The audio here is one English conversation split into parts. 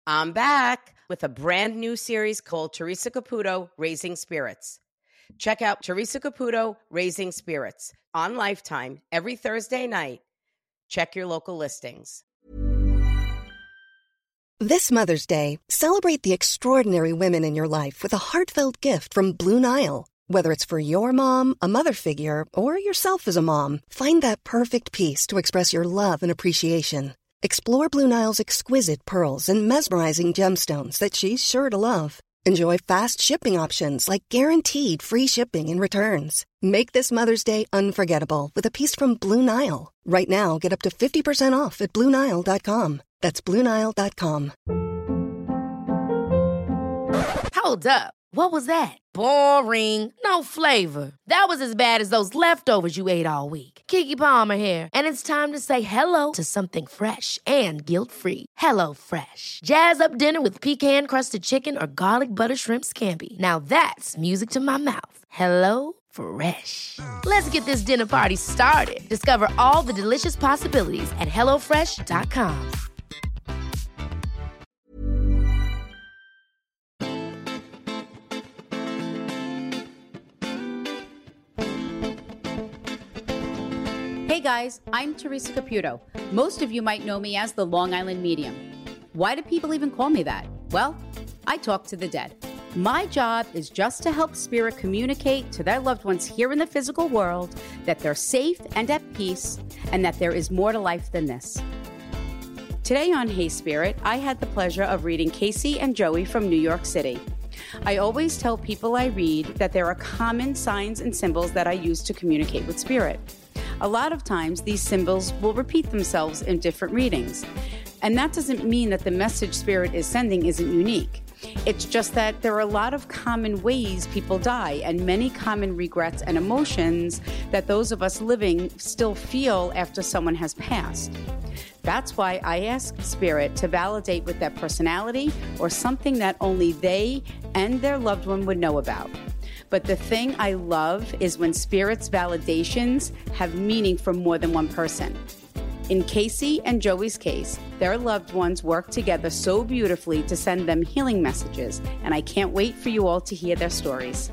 I'm back with a brand new series called Teresa Caputo, Raising Spirits. Check out Teresa Caputo, Raising Spirits on Lifetime every Thursday night. Check your local listings. This Mother's Day, celebrate the extraordinary women in your life with a heartfelt gift from Blue Nile. Whether it's for your mom, a mother figure, or yourself as a mom, find that perfect piece to express your love and appreciation. Explore Blue Nile's exquisite pearls and mesmerizing gemstones that she's sure to love. Enjoy fast shipping options like guaranteed free shipping and returns. Make this Mother's Day unforgettable with a piece from Blue Nile. Right now, get up to 50% off at BlueNile.com. That's BlueNile.com. Hold up. What was that? Boring. No flavor. That was as bad as those leftovers you ate all week. Keke Palmer here, and it's time to say hello to something fresh and guilt-free. Hello Fresh. Jazz up dinner with pecan-crusted chicken or garlic butter shrimp scampi. Now that's music to my mouth. Hello Fresh. Let's get this dinner party started. Discover all the delicious possibilities at HelloFresh.com. Hey guys, I'm Teresa Caputo. Most of you might know me as the Long Island Medium. Why do people even call me that? Well, I talk to the dead. My job is just to help spirit communicate to their loved ones here in the physical world that they're safe and at peace and that there is more to life than this. Today on Hey Spirit, I had the pleasure of reading Casey and Joey from New York City. I always tell people I read that there are common signs and symbols that I use to communicate with spirit. A lot of times, these symbols will repeat themselves in different readings. And that doesn't mean that the message spirit is sending isn't unique. It's just that there are a lot of common ways people die and many common regrets and emotions that those of us living still feel after someone has passed. That's why I ask spirit to validate with their personality or something that only they and their loved one would know about. But the thing I love is when spirit's validations have meaning for more than one person. In Casey and Joey's case, their loved ones work together so beautifully to send them healing messages, and I can't wait for you all to hear their stories.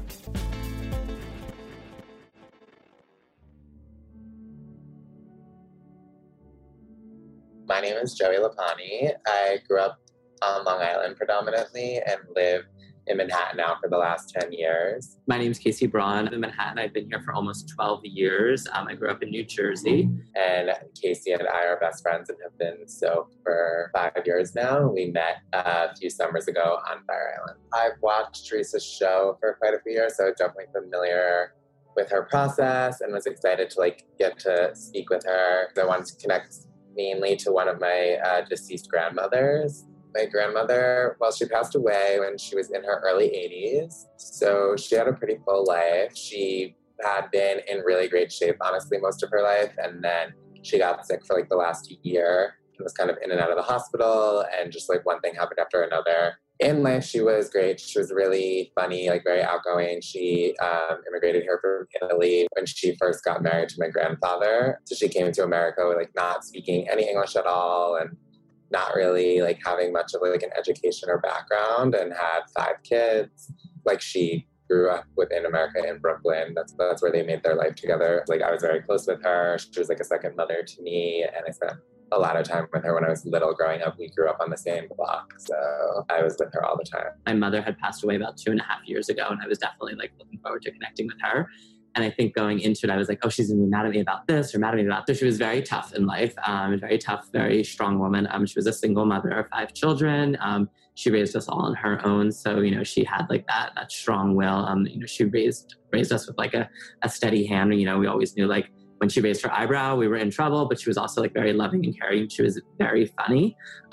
My name is Joey Lapani. I grew up on Long Island predominantly and live in Manhattan now for the last 10 years. My name is Casey Braun. I'm in Manhattan. I've been here for almost 12 years. I grew up in New Jersey. And Casey and I are best friends and have been so for 5 years now. We met a few summers ago on Fire Island. I've watched Teresa's show for quite a few years, so definitely familiar with her process and was excited to get to speak with her. I wanted to connect mainly to one of my deceased grandmothers. My grandmother, well, she passed away when she was in her early 80s. So she had a pretty full life. She had been in really great shape, honestly, most of her life. And then she got sick for the last year and was kind of in and out of the hospital. And just one thing happened after another. In life, she was great. She was really funny, very outgoing. She immigrated here from Italy when she first got married to my grandfather. So she came to America with not speaking any English at all and not really having much of an education or background, and had 5 kids. She grew up within America in Brooklyn. That's where they made their life together. I was very close with her. She was a second mother to me, and I spent a lot of time with her when I was little growing up. We grew up on the same block, so I was with her all the time. My mother had passed away about 2.5 years ago, and I was definitely looking forward to connecting with her. And I think going into it, I was oh, she's going to be mad at me about this or mad at me about this. She was very tough in life, very tough, very strong woman. She was a single mother of 5 children. She raised us all on her own. So, she had that strong will. She raised us with a steady hand. We always knew when she raised her eyebrow, we were in trouble, but she was also very loving and caring. She was very funny.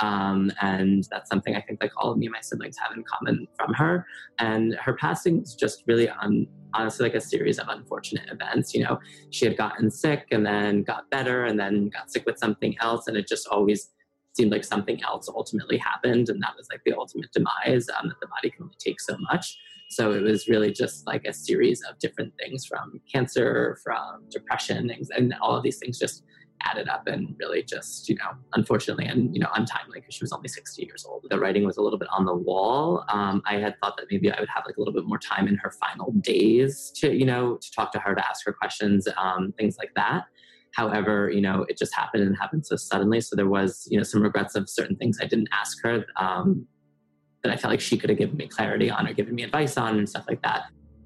And that's something I think all of me and my siblings have in common from her. And her passing was just really honestly a series of unfortunate events. She had gotten sick and then got better and then got sick with something else. And it just always seemed like something else ultimately happened. And that was the ultimate demise, that the body can only take so much. So it was really just a series of different things, from cancer, from depression, and all of these things just added up and really just, unfortunately and, untimely because she was only 60 years old. The writing was a little bit on the wall. I had thought that maybe I would have like a little bit more time in her final days to talk to her, to ask her questions, things like that. However, it just happened and it happened so suddenly. So there was, some regrets of certain things I didn't ask her that I felt like she could have given me clarity on or given me advice on and stuff like that.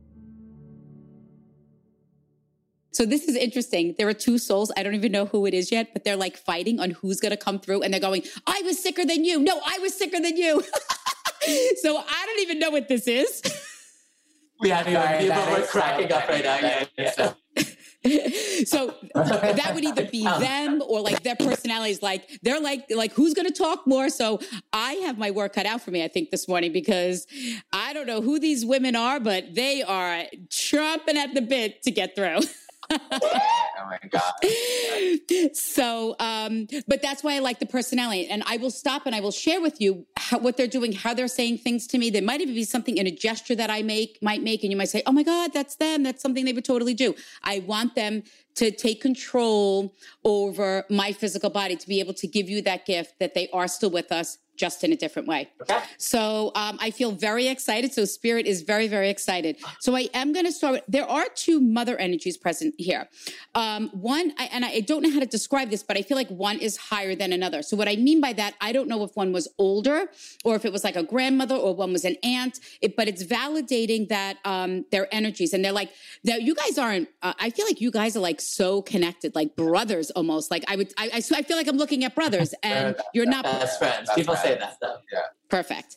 So this is interesting. There are two souls. I don't even know who it is yet, but they're like fighting on who's going to come through. And they're going, I was sicker than you. No, I was sicker than you. So I don't even know what this is. Yeah, people were cracking up right now. Yeah. So that would either be them or like their personalities. Like they're like who's going to talk more? So I have my work cut out for me, I think, this morning, because I don't know who these women are, but they are chomping at the bit to get through. Oh my God. So, but that's why I like the personality. And I will stop and I will share with you what they're doing, how they're saying things to me. There might even be something in a gesture that I might make, and you might say, oh my God, that's them. That's something they would totally do. I want them to take control over my physical body, to be able to give you that gift that they are still with us, just in a different way. Okay. So I feel very excited. So Spirit is very, very excited. So I am going to start. There are two mother energies present here. One, I don't know how to describe this, but I feel like one is higher than another. So what I mean by that, I don't know if one was older or if it was like a grandmother or one was an aunt, but it's validating that their energies. And they're like, you guys aren't, I feel like you guys are like so connected, like brothers almost. Like I feel like I'm looking at brothers and you're not best friends. People say that stuff. Yeah. Perfect.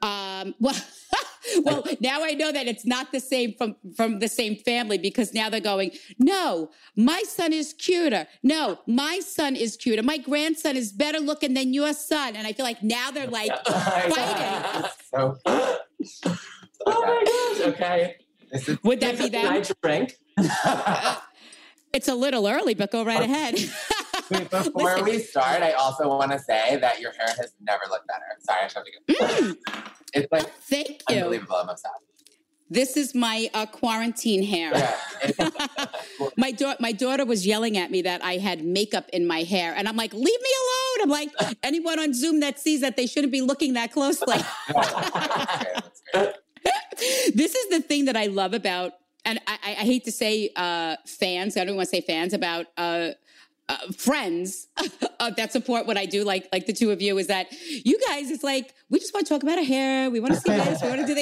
Well, now I know that it's not the same from the same family, because now they're going, no, my son is cuter. No, my son is cuter. My grandson is better looking than your son. And I feel like now they're like fighting. So, Oh my gosh. Okay. Would that be them? Can I drink? It's a little early, but go right ahead. Before we start, I also want to say that your hair has never looked better. Sorry, I should have to get It's like thank you. Unbelievable. I'm obsessed. This is my quarantine hair. Yeah. My daughter was yelling at me that I had makeup in my hair. And I'm like, leave me alone. I'm like, anyone on Zoom that sees that, they shouldn't be looking that closely. That's great. This is the thing that I love about, and I hate to say fans, I don't want to say fans, about friends that support what I do, like the two of you, is that you guys, it's like, we just want to talk about our hair. We want to see this. We want to do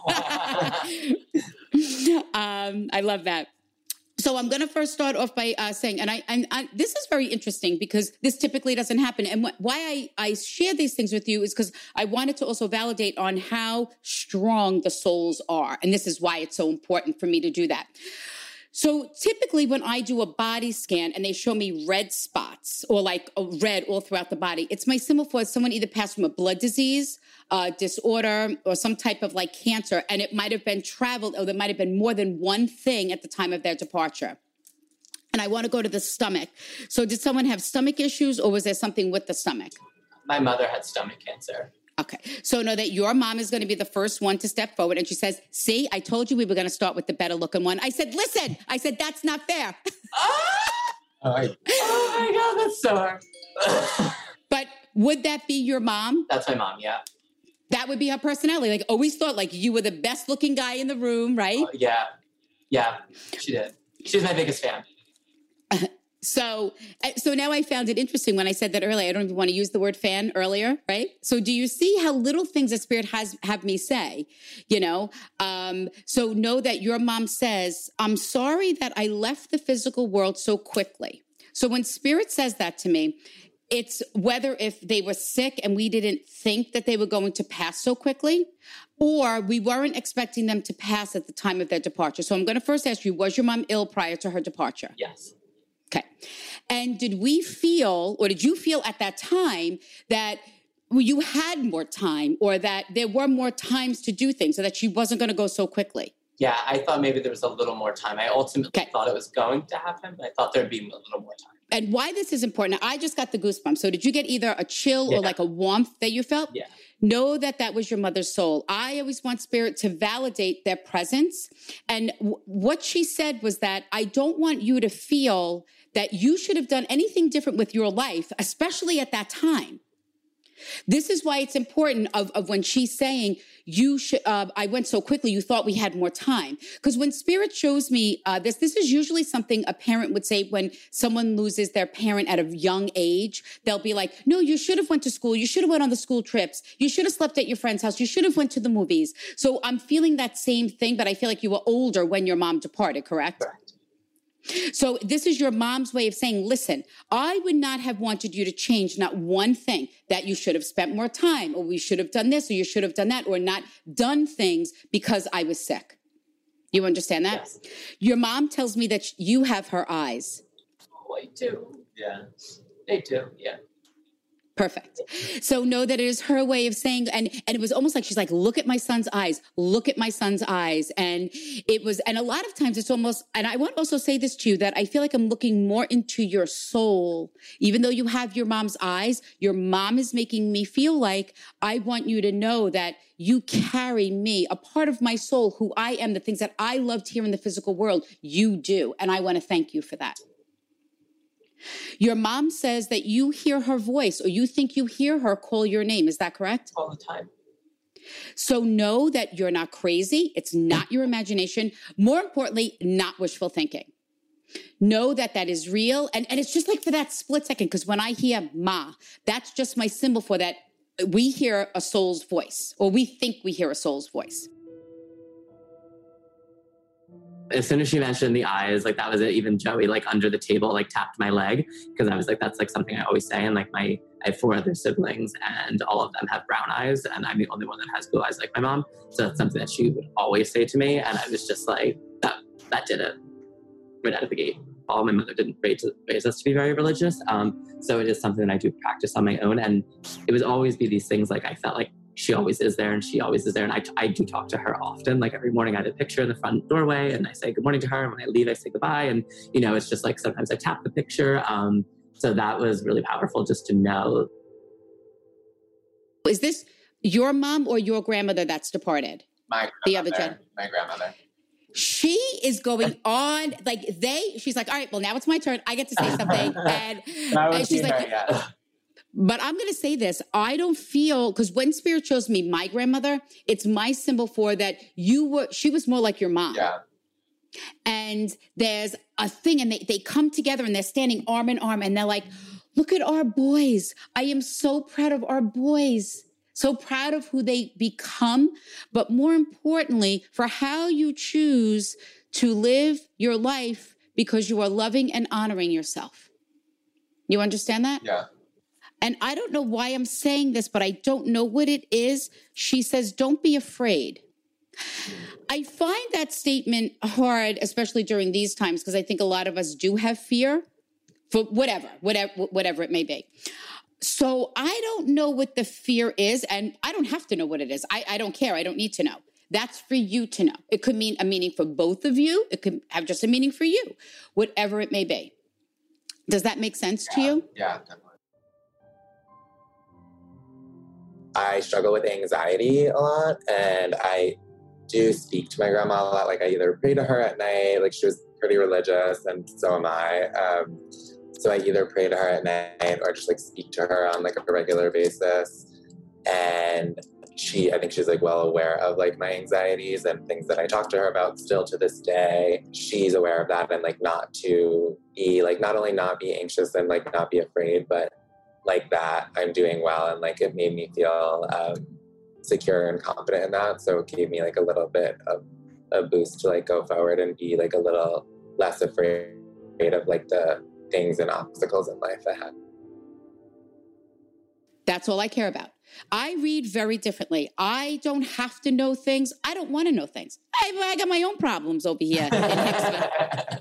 that. I love that. So I'm going to first start off by saying, and this is very interesting because this typically doesn't happen. And why I share these things with you is because I wanted to also validate on how strong the souls are. And this is why it's so important for me to do that. So typically when I do a body scan and they show me red spots or like a red all throughout the body, it's my symbol for someone either passed from a blood disease, disorder, or some type of like cancer. And it might have been traveled, or there might have been more than one thing at the time of their departure. And I want to go to the stomach. So did someone have stomach issues, or was there something with the stomach? My mother had stomach cancer. Okay. So know that your mom is going to be the first one to step forward. And she says, see, I told you we were going to start with the better looking one. I said, listen, that's not fair. Oh my God, that's so hard. But would that be your mom? That's my mom, yeah. That would be her personality. Like, always thought like you were the best looking guy in the room, right? Yeah, she did. She's my biggest fan. So now I found it interesting when I said that earlier. I don't even want to use the word fan earlier, right? So do you see how little things that Spirit have me say, So know that your mom says, I'm sorry that I left the physical world so quickly. So when Spirit says that to me, it's whether if they were sick and we didn't think that they were going to pass so quickly, or we weren't expecting them to pass at the time of their departure. So I'm going to first ask you, was your mom ill prior to her departure? Yes. Okay. And did you feel at that time that you had more time, or that there were more times to do things, so that she wasn't going to go so quickly? Yeah, I thought maybe there was a little more time. I ultimately thought it was going to happen, but I thought there'd be a little more time. And why this is important, I just got the goosebumps. So did you get either a chill or like a warmth that you felt? Yeah. Know that that was your mother's soul. I always want spirit to validate their presence. And what she said was that I don't want you to feel that you should have done anything different with your life, especially at that time. This is why it's important of when she's saying you should, I went so quickly, you thought we had more time. Because when spirit shows me this is usually something a parent would say when someone loses their parent at a young age. They'll be like, no, you should have went to school. You should have went on the school trips. You should have slept at your friend's house. You should have went to the movies. So I'm feeling that same thing, but I feel like you were older when your mom departed, correct? Correct. So this is your mom's way of saying, listen, I would not have wanted you to change not one thing, that you should have spent more time, or we should have done this, or you should have done that, or not done things because I was sick. You understand that? Yes. Your mom tells me that you have her eyes. Oh, I do. Yeah. I do. Yeah. Perfect. So know that it is her way of saying, and it was almost like she's like, look at my son's eyes, look at my son's eyes. And it was, and a lot of times it's almost, and I want to also say this to you, that I feel like I'm looking more into your soul. Even though you have your mom's eyes, your mom is making me feel like I want you to know that you carry me, a part of my soul, who I am, the things that I loved here in the physical world, you do. And I want to thank you for that. Your mom says that you hear her voice, or you think you hear her call your name. Is that correct? All the time. So know that you're not crazy. It's not your imagination. More importantly, not wishful thinking. Know that that is real. And it's just like for that split second, because when I hear ma, that's just my symbol for that we hear a soul's voice, or we think we hear a soul's voice. As soon as she mentioned the eyes, like that was it. Even Joey, like under the table, like tapped my leg, because I was like, that's like something I always say. And like I have 4 other siblings, and all of them have brown eyes, and I'm the only one that has blue eyes like my mom. So that's something that she would always say to me. And I was just like, that did it right out of the gate. My mother didn't raise us to be very religious. So it is something that I do practice on my own. And it would always be these things, like I felt like she always is there, and she always is there. And I do talk to her often. Like every morning I have a picture in the front doorway, and I say good morning to her. And when I leave, I say goodbye. And, you know, it's just like sometimes I tap the picture. So that was really powerful just to know. Is this your mom or your grandmother that's departed? My grandmother. She is going on, like she's like, all right, well, now it's my turn. I get to say something. And she's like, but I'm going to say this. I don't feel, because when spirit shows me my grandmother, it's my symbol for that she was more like your mom. Yeah. And there's a thing, and they come together, and they're standing arm in arm, and they're like, look at our boys. I am so proud of our boys. So proud of who they become, but more importantly, for how you choose to live your life, because you are loving and honoring yourself. You understand that? Yeah. And I don't know why I'm saying this, but I don't know what it is. She says, don't be afraid. I find that statement hard, especially during these times, because I think a lot of us do have fear for whatever it may be. So I don't know what the fear is, and I don't have to know what it is. I don't care. I don't need to know. That's for you to know. It could mean a meaning for both of you. It could have just a meaning for you, whatever it may be. Does that make sense to you? Yeah, definitely. I struggle with anxiety a lot, and I do speak to my grandma a lot. Like I either pray to her at night, like she was pretty religious, and so am I. So I either pray to her at night or just like speak to her on like a regular basis. And I think she's like well aware of like my anxieties and things that I talk to her about still to this day. She's aware of that, and like not to be like, not only not be anxious and like not be afraid, but like that I'm doing well. And like, it made me feel secure and confident in that. So it gave me like a little bit of a boost to like go forward and be like a little less afraid of like the things and obstacles in life ahead. That's all I care about. I read very differently. I don't have to know things. I don't want to know things. I got my own problems over here in Hicksville.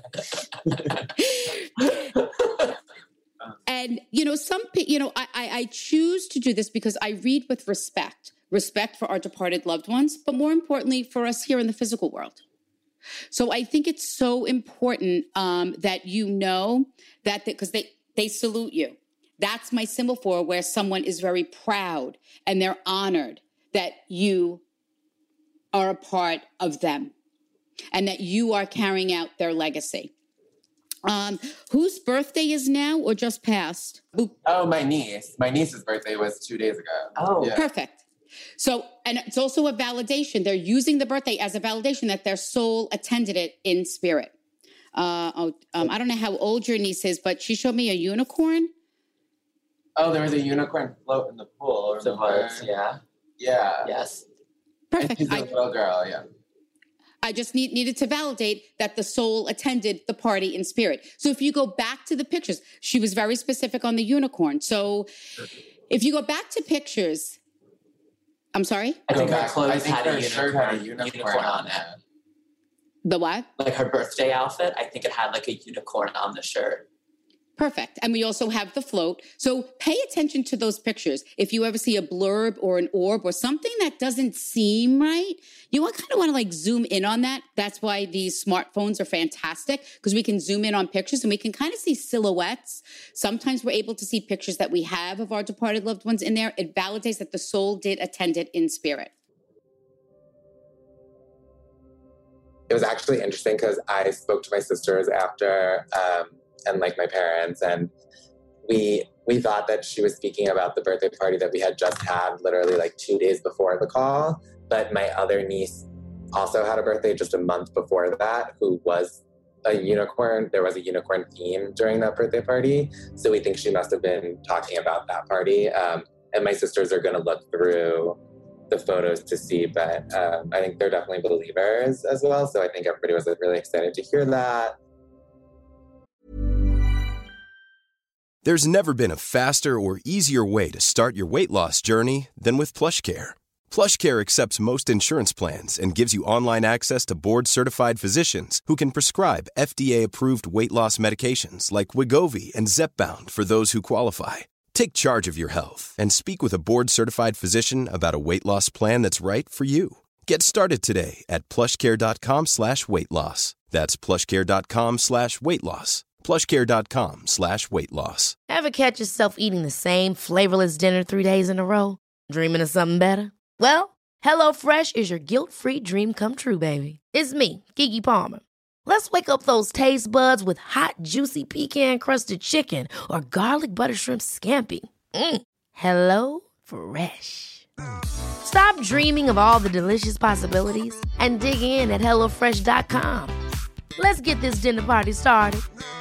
And, I choose to do this because I read with respect for our departed loved ones, but more importantly for us here in the physical world. So I think it's so important that you know that, because They salute you. That's my symbol for where someone is very proud and they're honored that you are a part of them and that you are carrying out their legacy. Whose birthday is now or just passed? Oh, my niece. My niece's birthday was 2 days ago. Oh, yeah. Perfect. So, and it's also a validation. They're using the birthday as a validation that their soul attended it in spirit. I don't know how old your niece is, but she showed me a unicorn. Oh, there was a unicorn float in the pool. yeah. Yeah. Yes. Perfect. And she's a little girl, yeah. I just needed to validate that the soul attended the party in spirit. So if you go back to the pictures, she was very specific on the unicorn. So if you go back to pictures, I'm sorry? I think her I clothes think had her a shirt unicorn, had a unicorn on it. The what? Like her birthday outfit, I think it had like a unicorn on the shirt. Perfect. And we also have the float. So pay attention to those pictures. If you ever see a blurb or an orb or something that doesn't seem right, you kind of want to like zoom in on that. That's why these smartphones are fantastic, because we can zoom in on pictures and we can kind of see silhouettes. Sometimes we're able to see pictures that we have of our departed loved ones in there. It validates that the soul did attend it in spirit. It was actually interesting because I spoke to my sisters after, and like my parents, and we thought that she was speaking about the birthday party that we had just had literally like 2 days before the call. But my other niece also had a birthday just a month before that, who was a unicorn. There was a unicorn theme during that birthday party. So we think she must have been talking about that party. And my sisters are going to look through the photos to see, but I think they're definitely believers as well. So I think everybody was really excited to hear that. There's never been a faster or easier way to start your weight loss journey than with PlushCare. PlushCare accepts most insurance plans and gives you online access to board-certified physicians who can prescribe FDA-approved weight loss medications like Wegovy and Zepbound for those who qualify. Take charge of your health and speak with a board-certified physician about a weight loss plan that's right for you. Get started today at plushcare.com/weight-loss. That's plushcare.com/weight-loss. plushcare.com/weight-loss. Ever catch yourself eating the same flavorless dinner 3 days in a row? Dreaming of something better? Well, HelloFresh is your guilt-free dream come true, baby. It's me, Keke Palmer. Let's wake up those taste buds with hot, juicy pecan-crusted chicken or garlic butter shrimp scampi. Hello Fresh. Stop dreaming of all the delicious possibilities and dig in at HelloFresh.com. Let's get this dinner party started.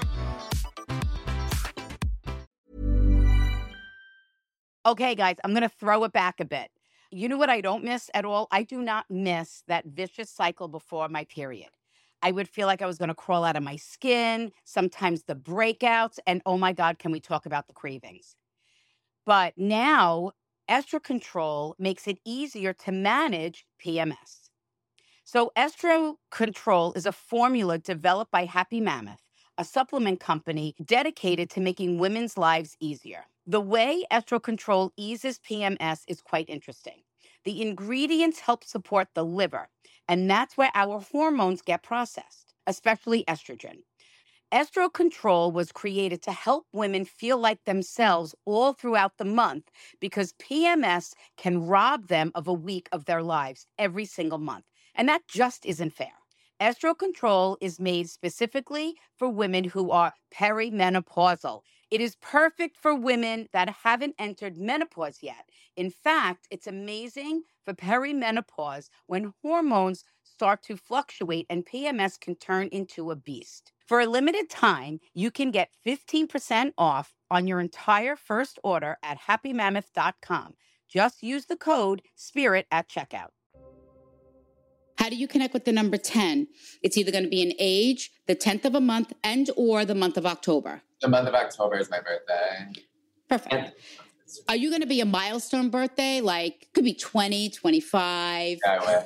Okay, guys, I'm going to throw it back a bit. You know what I don't miss at all? I do not miss that vicious cycle before my period. I would feel like I was going to crawl out of my skin, sometimes the breakouts, and oh my God, can we talk about the cravings? But now, Estro Control makes it easier to manage PMS. So Estro Control is a formula developed by Happy Mammoth, a supplement company dedicated to making women's lives easier. The way Estro Control eases PMS is quite interesting. The ingredients help support the liver, and that's where our hormones get processed, especially estrogen. Estro Control was created to help women feel like themselves all throughout the month because PMS can rob them of a week of their lives every single month, and that just isn't fair. Estro Control is made specifically for women who are perimenopausal. It is perfect for women that haven't entered menopause yet. In fact, it's amazing for perimenopause when hormones start to fluctuate and PMS can turn into a beast. For a limited time, you can get 15% off on your entire first order at happymammoth.com. Just use the code SPIRIT at checkout. How do you connect with the number 10? It's either going to be an age, the 10th of a month, and or the month of October. The month of October is my birthday. Perfect. Are you going to be a milestone birthday? Like, could be 20, 25. I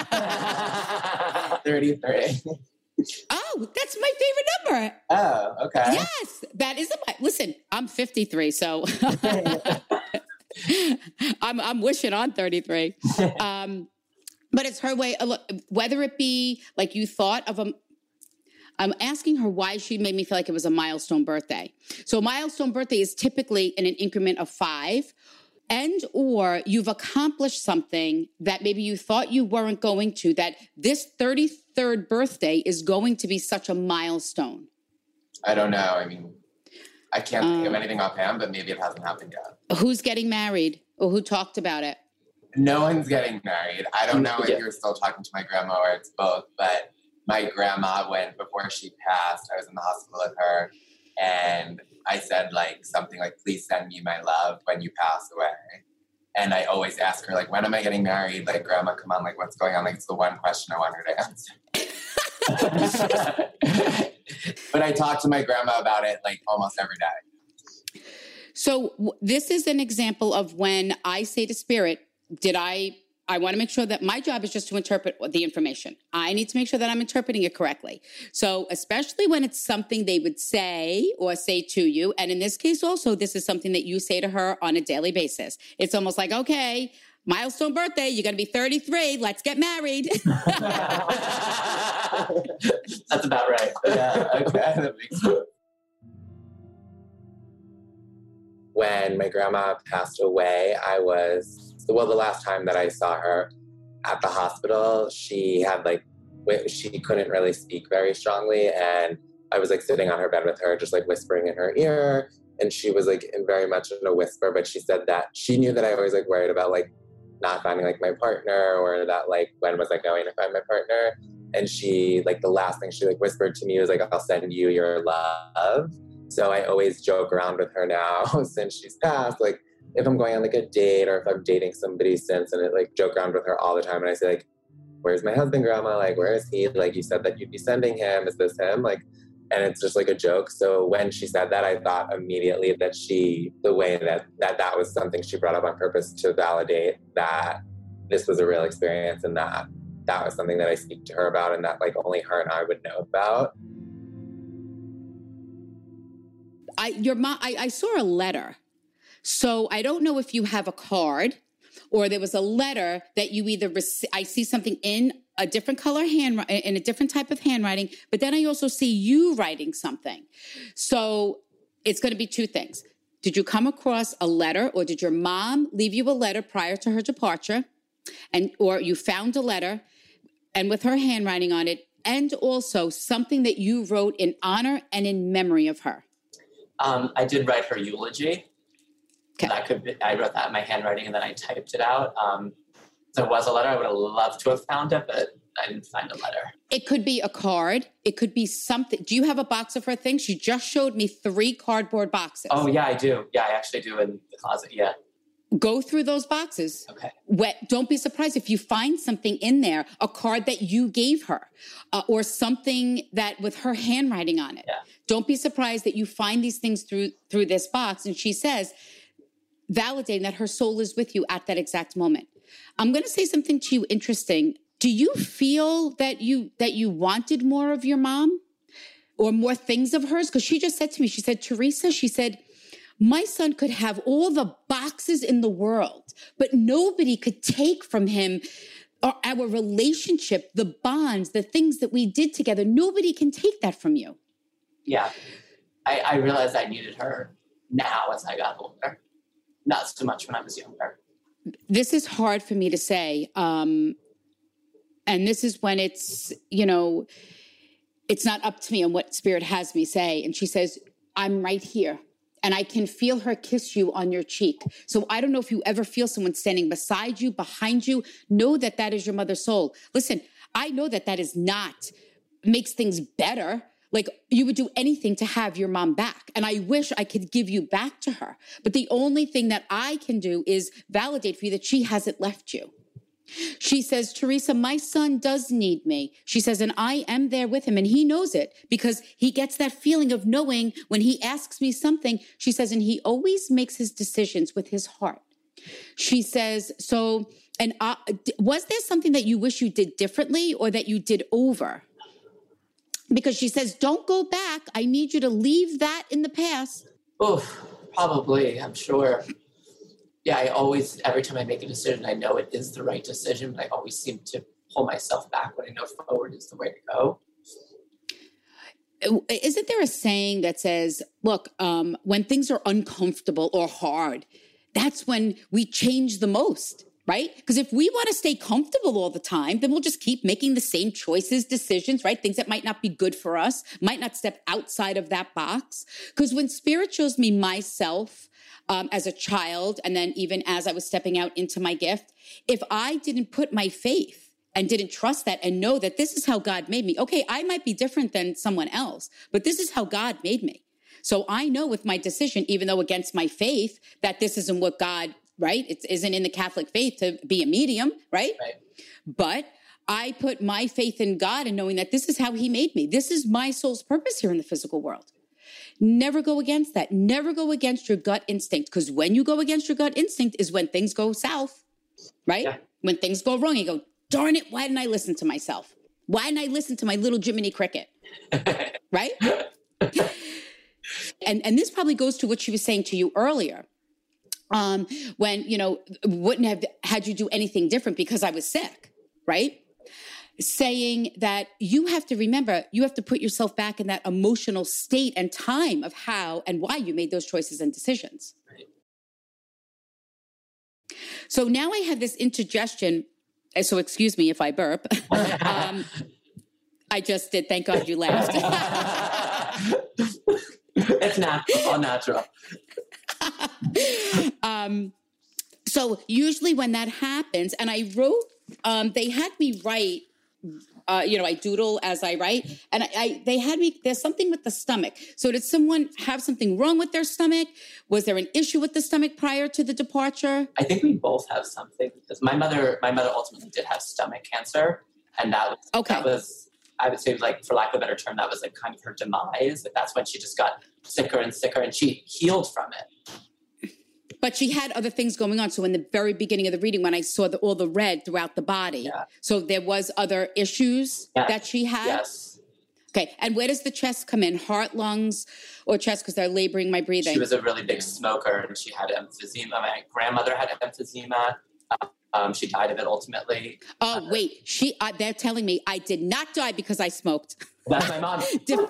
wish. 33. Oh, that's my favorite number. Oh, okay. Yes, that is listen, I'm 53, so I'm wishing on 33. But it's her way, whether it be like you thought of I'm asking her why she made me feel like it was a milestone birthday. So a milestone birthday is typically in an increment of 5, and or you've accomplished something that maybe you thought you weren't going to, that this 33rd birthday is going to be such a milestone. I don't know. I mean, I can't think of anything offhand, but maybe it hasn't happened yet. Who's getting married or who talked about it? No one's getting married. I don't know if you're still talking to my grandma or it's both, but my grandma, before she passed, I was in the hospital with her, and I said like something like, please send me my love when you pass away. And I always ask her, like, when am I getting married? Like, grandma, come on, like, what's going on? Like, it's the one question I want her to answer. But I talk to my grandma about it like almost every day. So this is an example of when I say to Spirit, I want to make sure that my job is just to interpret the information. I need to make sure that I'm interpreting it correctly. So especially when it's something they would say or say to you. And in this case also, this is something that you say to her on a daily basis. It's almost like, okay, milestone birthday, you're going to be 33. Let's get married. That's about right. Yeah, okay, that makes sense. When my grandma passed away, the last time that I saw her at the hospital, she couldn't really speak very strongly. And I was like sitting on her bed with her, just like whispering in her ear. And she was like very much in a whisper, but she said that she knew that I always like worried about like not finding like my partner, or that like, when was I going to find my partner? And she, like, the last thing she like whispered to me was like, I'll send you your love. So I always joke around with her now since she's passed, like, if I'm going on like a date or if I'm dating somebody since, and I like joke around with her all the time. And I say like, where's my husband, grandma? Like, where is he? Like, you said that you'd be sending him. Is this him? Like, and it's just like a joke. So when she said that, I thought immediately that the way that was something she brought up on purpose to validate that this was a real experience, and that was something that I speak to her about, and that like only her and I would know about. Your mom, I saw a letter. So I don't know if you have a card or there was a letter that you either I see something in a different color in a different type of handwriting, but then I also see you writing something. So it's going to be 2 things. Did you come across a letter, or did your mom leave you a letter prior to her departure? Or you found a letter and with her handwriting on it, and also something that you wrote in honor and in memory of her? I did write her eulogy. Okay. I wrote that in my handwriting and then I typed it out. There was a letter. I would have loved to have found it, but I didn't find a letter. It could be a card. It could be something. Do you have a box of her things? She just showed me 3 cardboard boxes. Oh, yeah, I do. Yeah, I actually do in the closet. Yeah. Go through those boxes. Okay. Don't be surprised if you find something in there, a card that you gave her, or something that with her handwriting on it. Yeah. Don't be surprised that you find these things through this box. And she says, validating that her soul is with you at that exact moment. I'm going to say something to you interesting. Do you feel that you wanted more of your mom or more things of hers? Because she just said to me, she said, Teresa, she said, my son could have all the boxes in the world, but nobody could take from him our relationship, the bonds, the things that we did together. Nobody can take that from you. Yeah. I realized I needed her now as I got older. Not so much when I was younger. This is hard for me to say. And this is when it's, it's not up to me on what Spirit has me say. And she says, I'm right here. And I can feel her kiss you on your cheek. So I don't know if you ever feel someone standing beside you, behind you. Know that that is your mother's soul. Listen, I know that is not, makes things better. Like, you would do anything to have your mom back. And I wish I could give you back to her. But the only thing that I can do is validate for you that she hasn't left you. She says, Teresa, my son does need me. She says, and I am there with him. And he knows it because he gets that feeling of knowing when he asks me something. She says, and he always makes his decisions with his heart. She says, so, and was there something that you wish you did differently or that you did over? Because she says, don't go back. I need you to leave that in the past. Oh, probably, I'm sure. Yeah, I always, every time I make a decision, I know it is the right decision, but I always seem to pull myself back when I know forward is the way to go. isn't there a saying that says, look, when things are uncomfortable or hard, that's when we change the most, right? Because if we want to stay comfortable all the time, then we'll just keep making the same choices, decisions, right? Things that might not be good for us, might not step outside of that box. Because when Spirit shows me myself as a child, and then even as I was stepping out into my gift, if I didn't put my faith and didn't trust that and know that this is how God made me. Okay, I might be different than someone else, but this is how God made me. So I know with my decision, even though against my faith, that this isn't what God, right? It isn't in the Catholic faith to be a medium, right? But I put my faith in God and knowing that this is how he made me. This is my soul's purpose here in the physical world. Never go against that. Never go against your gut instinct. Because when you go against your gut instinct is when things go south, right? Yeah. When things go wrong, you go, darn it, why didn't I listen to myself? Why didn't I listen to my little Jiminy Cricket? Right? And this probably goes to what she was saying to you earlier. When, wouldn't have had you do anything different because I was sick, right? Saying that you have to remember, you have to put yourself back in that emotional state and time of how and why you made those choices and decisions. Right. So now I have this intergestion. So excuse me if I burp. I just did. Thank God you laughed. It's all natural. So usually when that happens, and I wrote, they had me write, I doodle as I write, and they had me, there's something with the stomach. So did someone have something wrong with their stomach? Was there an issue with the stomach prior to the departure? I think we both have something, because my mother ultimately did have stomach cancer, and that was, I would say, like, for lack of a better term, that was like kind of her demise. That's when she just got sicker and sicker, and she healed from it. But she had other things going on. So in the very beginning of the reading, when I saw all the red throughout the body, so there was other issues that she had? Yes. Okay. And where does the chest come in? Heart, lungs, or chest? Because they're laboring my breathing. She was a really big smoker, and she had emphysema. My grandmother had emphysema. She died of it ultimately. Oh, wait. They're telling me I did not die because I smoked. That's my mom.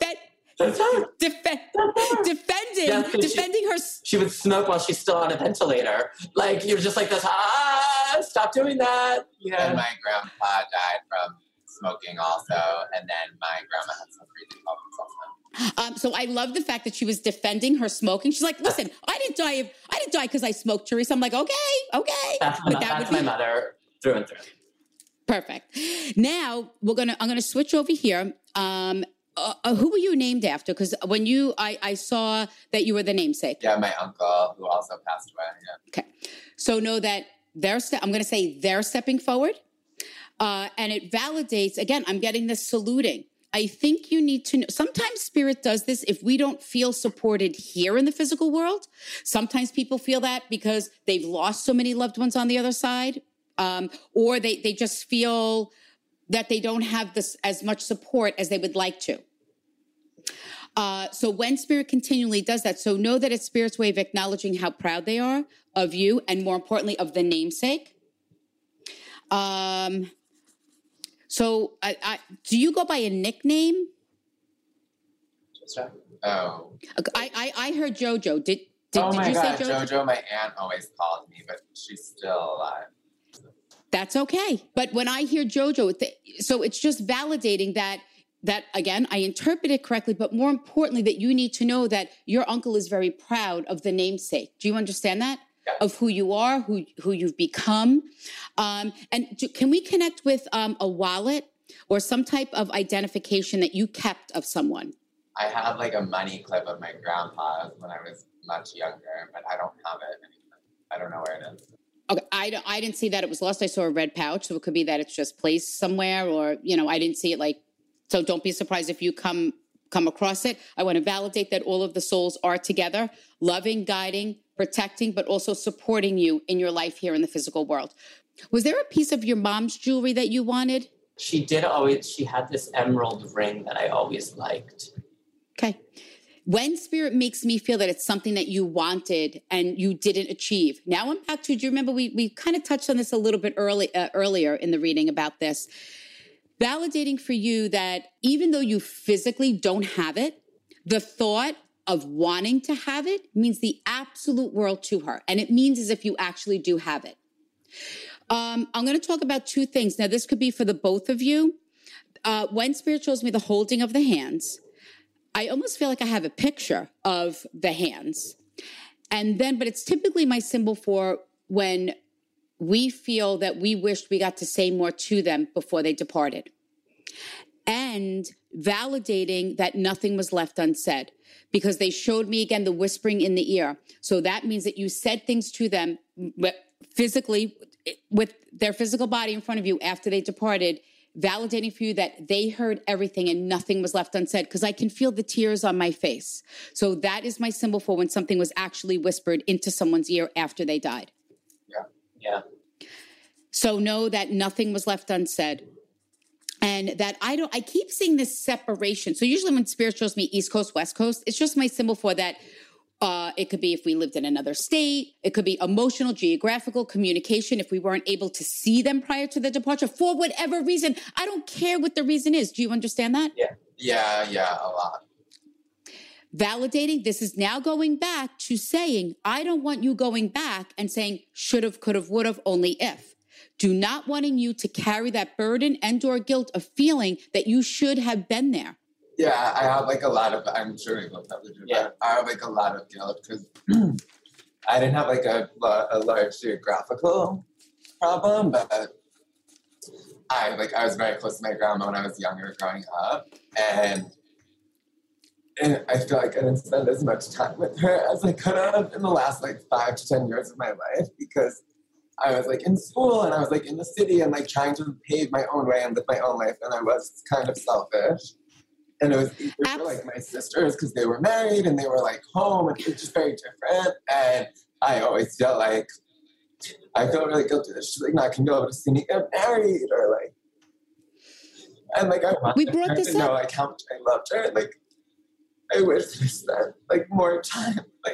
Defending her. She would smoke while she's still on a ventilator. Like, you're just like this, stop doing that. Yeah. And my grandpa died from smoking also. And then my grandma had some breathing problems also. So I love the fact that she was defending her smoking. She's like, listen, I didn't die because I smoked, Teresa. I'm like, okay. That's my mother through and through. Perfect. Now I'm going to switch over here. Who were you named after? Because when I saw that you were the namesake. Yeah, my uncle, who also passed away. Yeah. Okay. So know that I'm going to say they're stepping forward. And it validates, again, I'm getting this saluting. I think you need to know, sometimes Spirit does this if we don't feel supported here in the physical world. Sometimes people feel that because they've lost so many loved ones on the other side, or they just feel that they don't have this as much support as they would like to. So when Spirit continually does that, so know that it's Spirit's way of acknowledging how proud they are of you, and more importantly, of the namesake. So do you go by a nickname? Oh. I heard JoJo. Did oh my you God, say JoJo? JoJo, my aunt always called me, but she's still alive. That's okay. But when I hear JoJo, so it's just validating that again, I interpret it correctly, but more importantly, that you need to know that your uncle is very proud of the namesake. Do you understand that? Yeah. Of who you are, who you've become. And can we connect with a wallet or some type of identification that you kept of someone? I have like a money clip of my grandpa when I was much younger, but I don't have it anymore. I don't know where it is. Okay, I didn't see that it was lost. I saw a red pouch, so it could be that it's just placed somewhere, or I didn't see it. So don't be surprised if you come across it. I want to validate that all of the souls are together, loving, guiding, protecting, but also supporting you in your life here in the physical world. Was there a piece of your mom's jewelry that you wanted? She had this emerald ring that I always liked. Okay. When Spirit makes me feel that it's something that you wanted and you didn't achieve. Now I'm back to, do you remember we kind of touched on this a little bit earlier in the reading about this. Validating for you that even though you physically don't have it, the thought of wanting to have it means the absolute world to her. And it means as if you actually do have it. I'm going to talk about two things. Now, this could be for the both of you. When Spirit shows me the holding of the hands, I almost feel like I have a picture of the hands. And then, but it's typically my symbol for when we feel that we wished we got to say more to them before they departed. And validating that nothing was left unsaid, because they showed me again the whispering in the ear. So that means that you said things to them physically with their physical body in front of you after they departed, validating for you that they heard everything and nothing was left unsaid, because I can feel the tears on my face. So that is my symbol for when something was actually whispered into someone's ear after they died. Yeah. So know that nothing was left unsaid. And that I keep seeing this separation. So usually when Spirit shows me East Coast, West Coast, it's just my symbol for that. It could be if we lived in another state. It could be emotional, geographical, communication. If we weren't able to see them prior to the departure for whatever reason, I don't care what the reason is. Do you understand that? Yeah, a lot. Validating, this is now going back to saying, I don't want you going back and saying, should have, could have, would have, only if. Do not wanting you to carry that burden and or guilt of feeling that you should have been there. Yeah, I have like a lot of, I'm sure we both probably do, but I have like a lot of guilt because I didn't have like a large geographical problem, but I was very close to my grandma when I was younger growing up, and I feel like I didn't spend as much time with her as I could have in the last like 5 to 10 years of my life, because I was like in school and I was like in the city and like trying to pave my own way and live my own life, and I was kind of selfish. And it was easier for like my sisters because they were married and they were like home, and it was just very different. And I always felt like I felt really guilty that she's like not gonna go to see me get married, or like, and like I wanted we brought her this to know up. like how much I loved her, and like I wish we spent like more time like.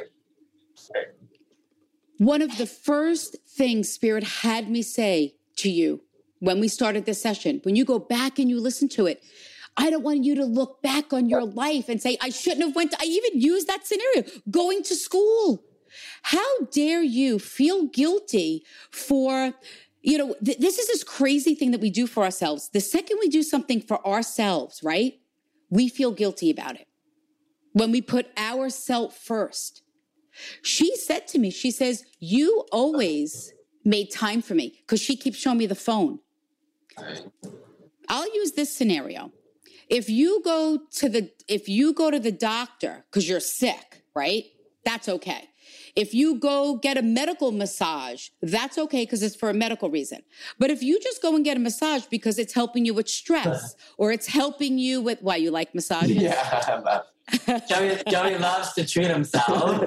One of the first things Spirit had me say to you when we started this session, when you go back and you listen to it, I don't want you to look back on your life and say, I shouldn't have went to, I even used that scenario, going to school. How dare you feel guilty for, this is this crazy thing that we do for ourselves. The second we do something for ourselves, right? We feel guilty about it. When we put ourselves first. She said to me, she says, you always made time for me, because she keeps showing me the phone. I'll use this scenario. If you go to the doctor because you're sick, right? That's okay. If you go get a medical massage, that's okay because it's for a medical reason. But if you just go and get a massage because it's helping you with stress or it's helping you with, why you like massages? Yeah, I love Joey loves to treat himself.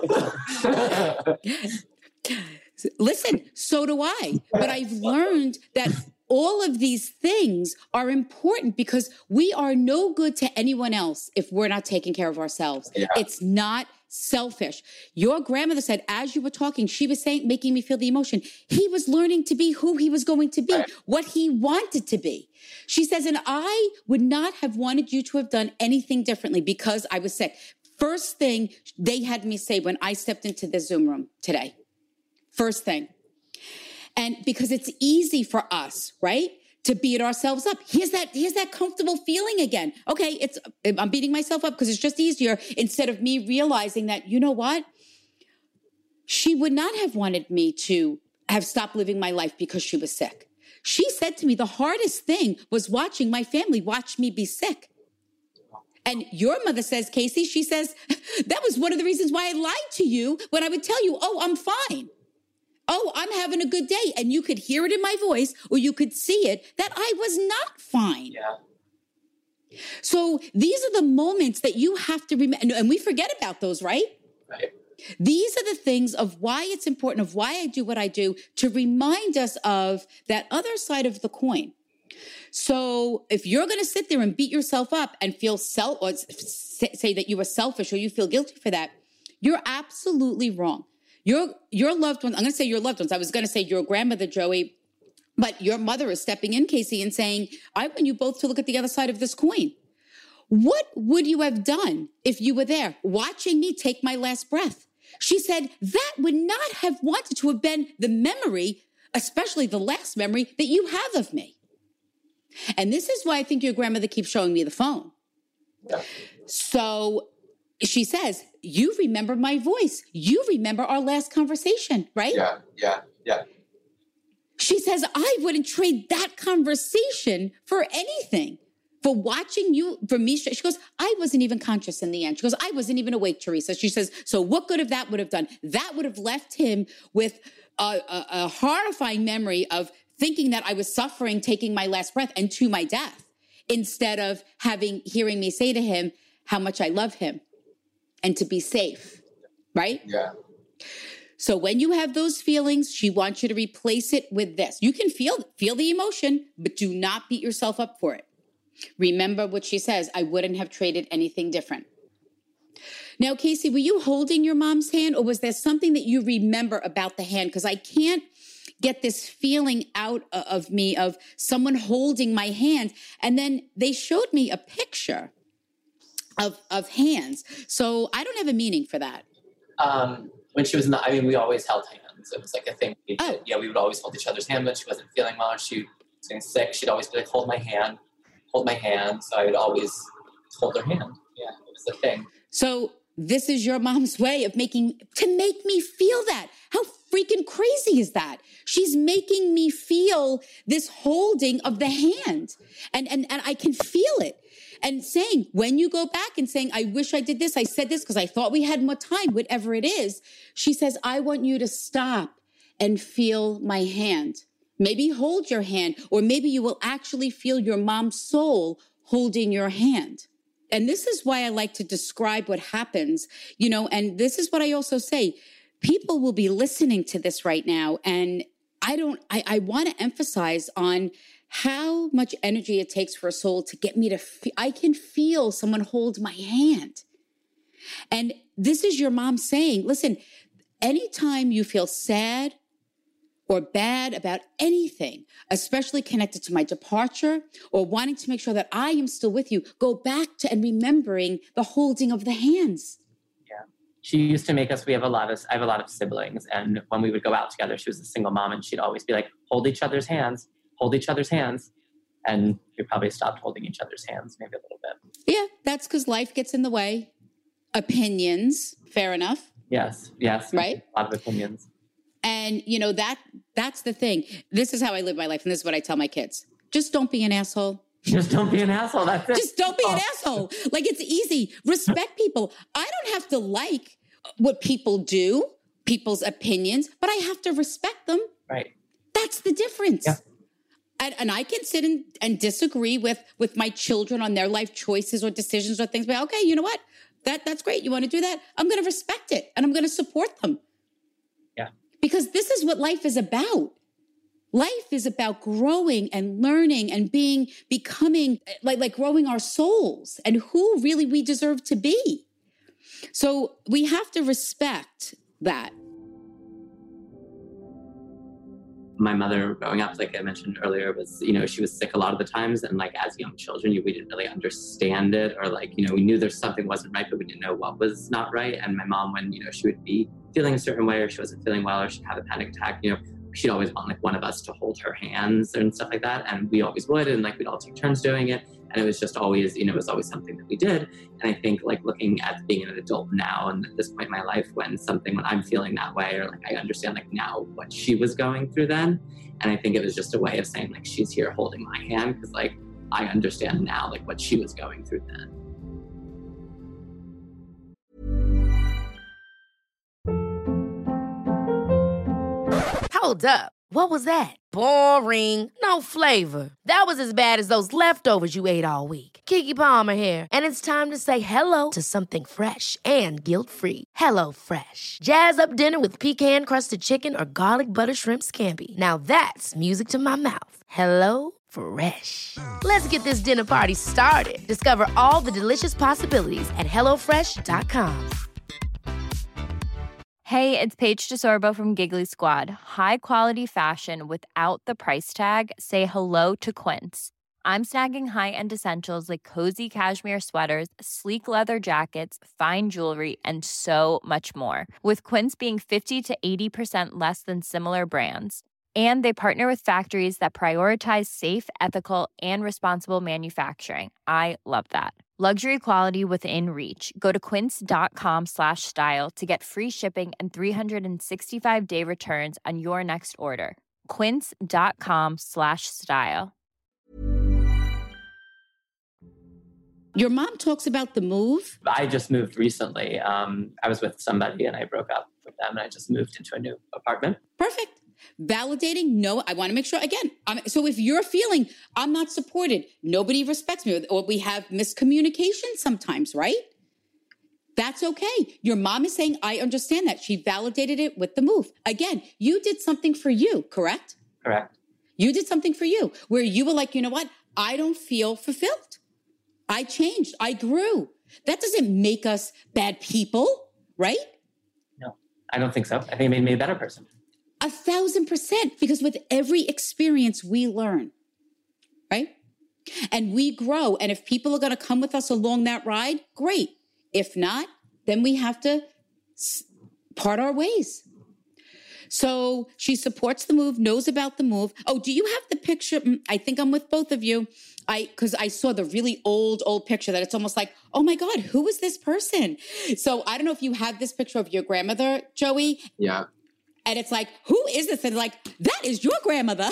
Listen, so do I. But I've learned that all of these things are important because we are no good to anyone else if we're not taking care of ourselves. Yeah. It's not selfish. Your grandmother said, as you were talking, she was saying, making me feel the emotion. He was learning to be who he was going to be, what he wanted to be. She says, and I would not have wanted you to have done anything differently because I was sick. First thing they had me say when I stepped into the Zoom room today. First thing. And because it's easy for us, right, to beat ourselves up. Here's that comfortable feeling again. Okay, I'm beating myself up because it's just easier instead of me realizing that, you know what? She would not have wanted me to have stopped living my life because she was sick. She said to me, the hardest thing was watching my family watch me be sick. And your mother says, Casey, she says, that was one of the reasons why I lied to you when I would tell you, oh, I'm fine. Oh, I'm having a good day. And you could hear it in my voice or you could see it that I was not fine. Yeah. So these are the moments that you have to remember. And we forget about those, right? Right. These are the things of why it's important, of why I do what I do, to remind us of that other side of the coin. So if you're going to sit there and beat yourself up and feel or say that you were selfish or you feel guilty for that, you're absolutely wrong. Your loved ones, I'm going to say your loved ones. I was going to say your grandmother, Joey, But your mother is stepping in, Casey, and saying, I want you both to look at the other side of this coin. What would you have done if you were there watching me take my last breath? She said that would not have wanted to have been the memory, especially the last memory that you have of me. And this is why I think your grandmother keeps showing me the phone. Yeah. So she says, you remember my voice. You remember our last conversation, right? Yeah. She says, I wouldn't trade that conversation for anything. For watching you, for me, she goes, I wasn't even conscious in the end. She goes, I wasn't even awake, Teresa. She says, so what good of that would have done? That would have left him with a horrifying memory of thinking that I was suffering, taking my last breath and to my death, instead of hearing me say to him how much I love him and to be safe, right? Yeah. So when you have those feelings, she wants you to replace it with this. You can feel the emotion, but do not beat yourself up for it. Remember what she says, I wouldn't have traded anything different. Now, Casey, were you holding your mom's hand, or was there something that you remember about the hand? Because I can't get this feeling out of me of someone holding my hand. And then they showed me a picture of hands. So I don't have a meaning for that. When she was we always held hands. It was like a thing we did. Yeah, we would always hold each other's hand when she wasn't feeling well or she was getting sick. She'd always be like, hold my hand. So I would always hold her hand. Yeah, it was a thing. So this is your mom's way of make me feel that. How freaking crazy is that? She's making me feel this holding of the hand. And I can feel it. And saying, when you go back and saying, I wish I did this, I said this because I thought we had more time, whatever it is, she says, I want you to stop and feel my hand. Maybe hold your hand, or maybe you will actually feel your mom's soul holding your hand. And this is why I like to describe what happens, and this is what I also say. People will be listening to this right now. And I want to emphasize on how much energy it takes for a soul to get me to feel. I can feel someone hold my hand. And this is your mom saying, listen, anytime you feel sad or bad about anything, especially connected to my departure or wanting to make sure that I am still with you, go back to and remembering the holding of the hands. Yeah. She used to make us, I have a lot of siblings. And when we would go out together, she was a single mom and she'd always be like, hold each other's hands. And we probably stopped holding each other's hands maybe a little bit. Yeah, that's because life gets in the way. Opinions, fair enough. Yes. Right? A lot of opinions. And, that's the thing. This is how I live my life. And this is what I tell my kids. Just don't be an asshole. Just don't be an asshole. That's it. Just don't be an asshole. Like, it's easy. Respect people. I don't have to like what people do, people's opinions, but I have to respect them. Right. That's the difference. Yeah. And I can sit and disagree with my children on their life choices or decisions or things. But okay, you know what? That's great. You want to do that? I'm going to respect it and I'm going to support them. Yeah. Because this is what life is about. Life is about growing and learning and becoming like growing our souls and who really we deserve to be. So we have to respect that. My mother growing up, like I mentioned earlier, was, she was sick a lot of the times. And like, as young children, we didn't really understand it, or like, we knew there's something wasn't right, but we didn't know what was not right. And my mom, when, she would be feeling a certain way, or she wasn't feeling well, or she'd have a panic attack, she'd always want like one of us to hold her hands and stuff like that. And we always would. And like, we'd all take turns doing it. And it was just always, it was always something that we did. And I think like looking at being an adult now and at this point in my life, when I'm feeling that way, or like I understand like now what she was going through then. And I think it was just a way of saying like, she's here holding my hand. Cause like, I understand now like what she was going through then. Hold up. What was that? Boring. No flavor. That was as bad as those leftovers you ate all week. Keke Palmer here. And it's time to say hello to something fresh and guilt-free. HelloFresh. Jazz up dinner with pecan-crusted chicken or garlic butter shrimp scampi. Now that's music to my mouth. HelloFresh. Let's get this dinner party started. Discover all the delicious possibilities at HelloFresh.com. Hey, it's Paige DeSorbo from Giggly Squad. High quality fashion without the price tag. Say hello to Quince. I'm snagging high-end essentials like cozy cashmere sweaters, sleek leather jackets, fine jewelry, and so much more. With Quince being 50 to 80% less than similar brands. And they partner with factories that prioritize safe, ethical, and responsible manufacturing. I love that. Luxury quality within reach. Go to quince.com/style to get free shipping and 365-day returns on your next order. Quince.com/style. Your mom talks about the move. I just moved recently. I was with somebody and I broke up with them and I just moved into a new apartment. Perfect. Validating, no, I want to make sure, again, so if you're feeling I'm not supported, nobody respects me, or we have miscommunication sometimes, right? That's okay. Your mom is saying, I understand that. She validated it with the move. Again, you did something for you, correct? Correct. You did something for you where you were like, you know what? I don't feel fulfilled. I changed. I grew. That doesn't make us bad people, right? No, I don't think so. I think it made me a better person. 1,000%, because with every experience we learn, right? And we grow. And if people are going to come with us along that ride, great. If not, then we have to part our ways. So she supports the move, knows about the move. Oh, do you have the picture? I think I'm with both of you. Because I saw the really old picture that it's almost like, oh my God, who is this person? So I don't know if you have this picture of your grandmother, Joey. Yeah. And it's like, who is this? And like, that is your grandmother.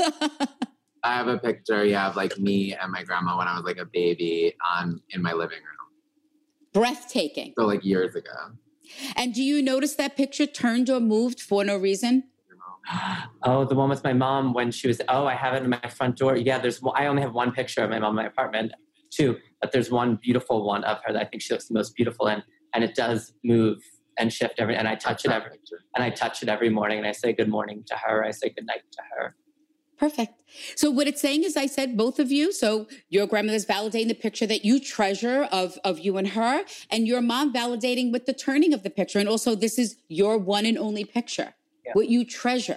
I have a picture, of like me and my grandma when I was like a baby in my living room. Breathtaking. So like years ago. And do you notice that picture turned or moved for no reason? Oh, the one with my mom when she was, I have it in my front door. Yeah, I only have one picture of my mom in my apartment, two, but there's one beautiful one of her that I think she looks the most beautiful in. And it does move and shift and I touch it every morning and I say good morning to her. I say good night to her. Perfect. So what it's saying is, I said, both of you, so your grandmother's validating the picture that you treasure of you and her, and your mom validating with the turning of the picture. And also this is your one and only picture, what you treasure.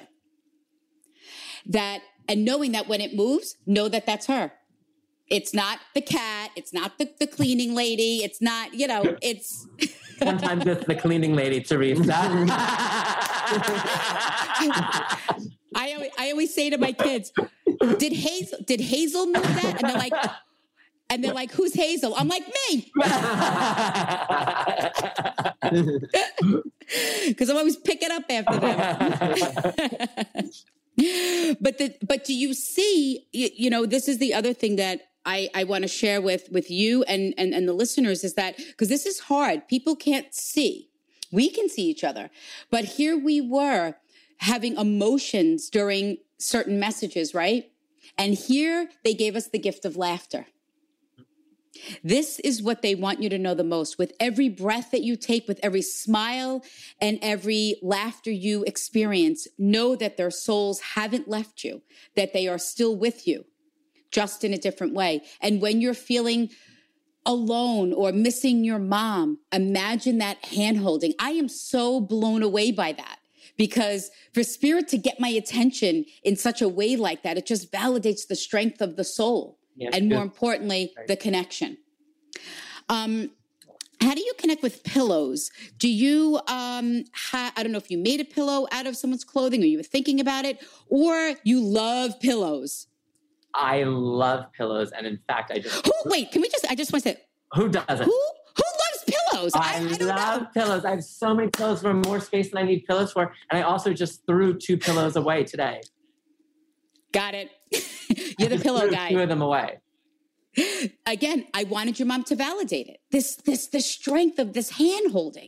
That, and knowing that when it moves, know that that's her. It's not the cat. It's not the cleaning lady. It's not, it's... Sometimes it's the cleaning lady, Teresa. I always say to my kids, did Hazel move that? And they're like, who's Hazel? I'm like, me. Because I'm always picking up after them. But do you see, this is the other thing that I want to share with you and the listeners is that, because this is hard. People can't see. We can see each other. But here we were having emotions during certain messages, right? And here they gave us the gift of laughter. This is what they want you to know the most. With every breath that you take, with every smile and every laughter you experience, know that their souls haven't left you, that they are still with you, just in a different way. And when you're feeling alone or missing your mom, imagine that hand holding. I am so blown away by that, because for spirit to get my attention in such a way like that, it just validates the strength of the soul. Yeah, and more importantly, the connection. How do you connect with pillows? Do you, I don't know if you made a pillow out of someone's clothing or you were thinking about it, or you love pillows? I love pillows. And in fact, I just want to say. Who doesn't? Who loves pillows? I love pillows. I have so many pillows for more space than I need pillows for. And I also just threw 2 pillows away today. Got it. You're the pillow guy. 2 of them away. Again, I wanted your mom to validate it. The strength of this hand holding.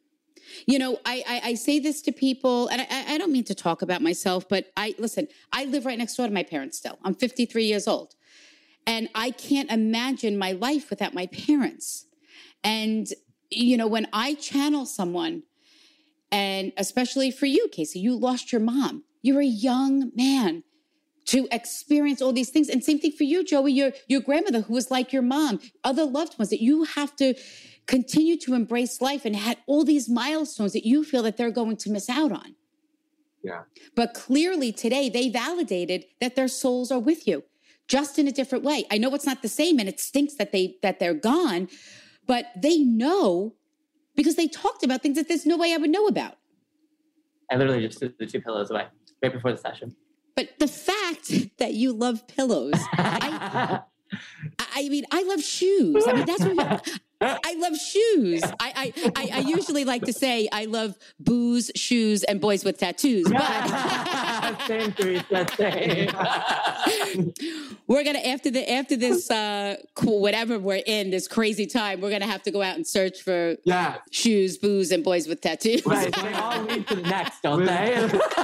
I say this to people, and I don't mean to talk about myself, but I live right next door to my parents still. I'm 53 years old. And I can't imagine my life without my parents. And, when I channel someone, and especially for you, Casey, you lost your mom. You're a young man. to experience all these things. And same thing for you, Joey, your grandmother who was like your mom, other loved ones, that you have to continue to embrace life and had all these milestones that you feel that they're going to miss out on. Yeah. But clearly today they validated that their souls are with you, just in a different way. I know it's not the same and it stinks that they're gone, but they know because they talked about things that there's no way I would know about. I literally just threw the 2 pillows away right before the session. But the fact that you love pillows, I mean, I love shoes. I mean, that's what I love shoes. I usually like to say I love booze, shoes, and boys with tattoos. But Same, Teresa, same. We're gonna after this whatever we're in, this crazy time, we're gonna have to go out and search for shoes, booze, and boys with tattoos. Right, they all lead to the next, don't they?